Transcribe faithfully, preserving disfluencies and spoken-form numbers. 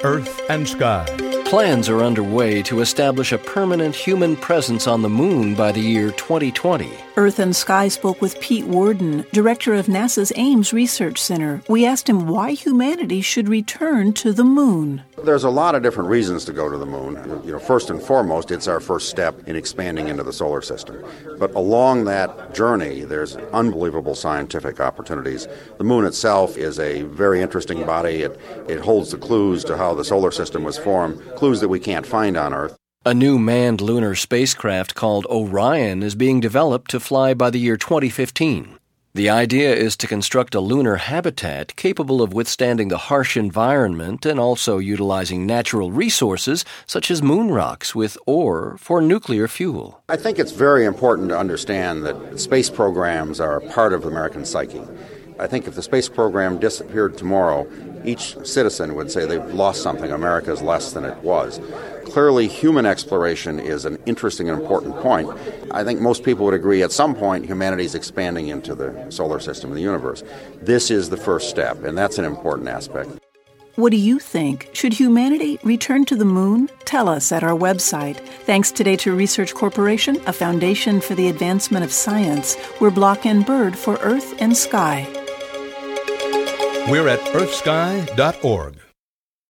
Earth and Sky. Plans are underway to establish a permanent human presence on the moon by the year twenty twenty. Earth and Sky spoke with Pete Worden, director of NASA's Ames Research Center. We asked him why humanity should return to the moon. There's a lot of different reasons to go to the moon. You know, first and foremost, it's our first step in expanding into the solar system. But along that journey, there's unbelievable scientific opportunities. The moon itself is a very interesting body. It, it holds the clues to how the solar system was formed, clues that we can't find on Earth. A new manned lunar spacecraft called Orion is being developed to fly by the year twenty fifteen. The idea is to construct a lunar habitat capable of withstanding the harsh environment and also utilizing natural resources such as moon rocks with ore for nuclear fuel. I think it's very important to understand that space programs are a part of the American psyche. I think if the space program disappeared tomorrow, each citizen would say they've lost something. America is less than it was. Clearly, human exploration is an interesting and important point. I think most people would agree at some point humanity is expanding into the solar system and the universe. This is the first step, and that's an important aspect. What do you think? Should humanity return to the moon? Tell us at our website. Thanks today to Research Corporation, a foundation for the advancement of science. We're Block and Bird for Earth and Sky. We're at earth sky dot org.